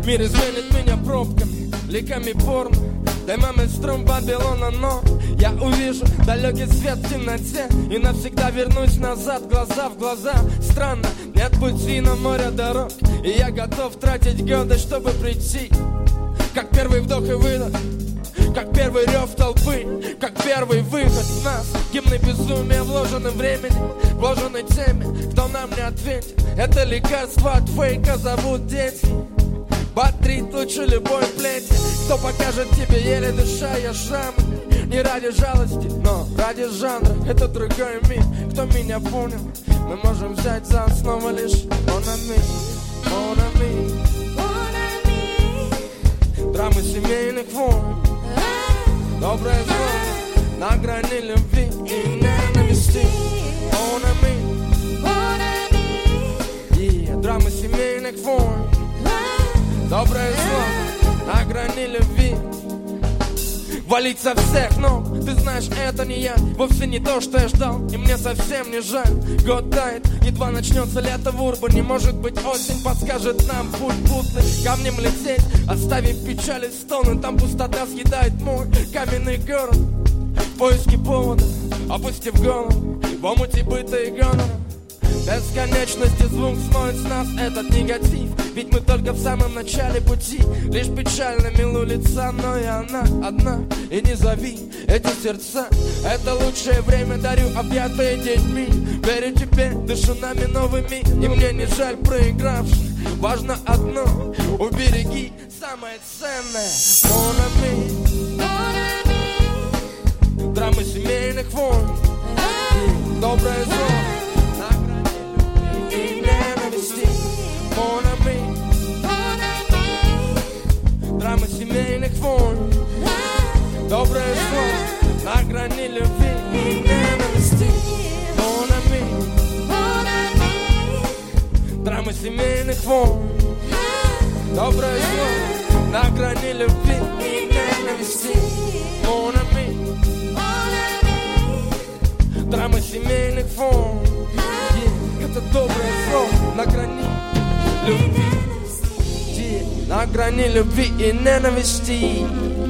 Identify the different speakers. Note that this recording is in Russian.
Speaker 1: Мир изменит меня пробками, ликами порно. Дай маме струм Вавилона, но я увижу далекий свет в темноте и навсегда вернусь назад, глаза в глаза. Странно, нет пути на море дорог, и я готов тратить годы, чтобы прийти. Как первый вдох и выдох, как первый рев толпы, как первый выход в нас. Гимны безумия вложены времени, вложены теми, кто нам не ответит. Это лекарство от фейка зовут дети. Бодрит лучше любой плети. Кто покажет тебе еле дыша, я шрамы. Не ради жалости, но ради жанра. Это другой мир, кто меня понял. Мы можем взять за основу лишь Mon ami, mon ami. Драмы семейных войн, доброе зло на грани любви и ненависти. Mon ami, yeah. Драмы семейных войн, доброе зло на грани любви. Валить со всех ног, ты знаешь, это не я. Вовсе не то, что я ждал, и мне совсем не жаль. Год тает, едва начнется лето в Урбане. Может быть, осень подскажет нам путь путный. Камнем лететь, оставив печали стоны. Там пустота съедает мой каменный город. В поиске повода, опустив голову в омуте быта и гонора. Бесконечности звук смоет с нас этот негатив. Ведь мы только в самом начале пути. Лишь печально милу лица, но и она одна. И не зови эти сердца. Это лучшее время дарю, объятые детьми. Верю тебе, дышу нами новыми. И мне не жаль проигравших. Важно одно, убереги самое ценное. Mon ami, драмы семейных войн, доброе зло и ненависти. Mon ami, драмы семейных войн, доброе зло на грани любви и ненависти. Mon ami, драмы семейных войн, доброе зло на грани любви и ненависти. Mon ami, драмы семейных войн. Это доброе зло на грани любви, на грани любви и ненависти.